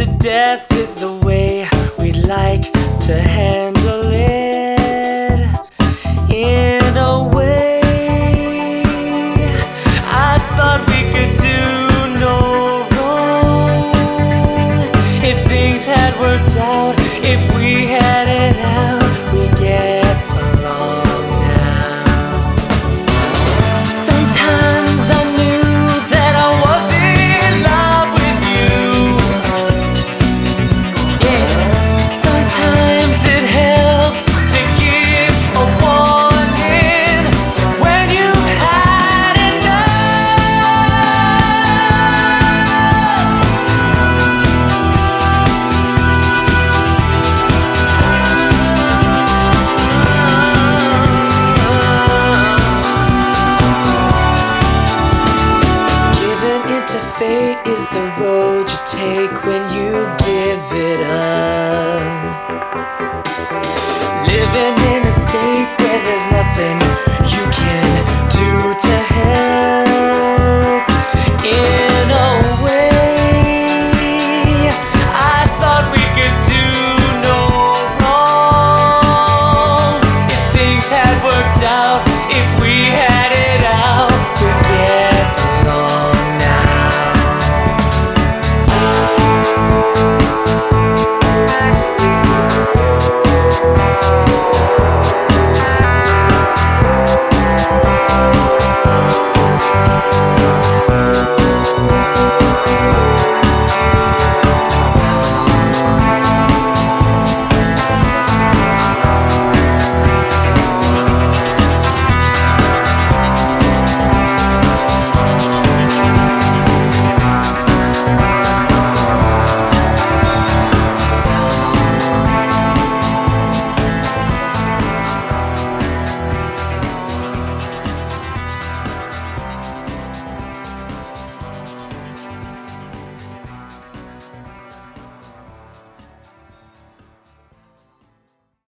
to death is the way we'd like to handle it. In a way, I thought we could do no wrong. If things had worked out, if we had it out, we get along now. Sometimes I knew that I was in love with you. Yeah. Sometimes it helps to give a warning when you've had Giving into fate is the road you take when you give it up.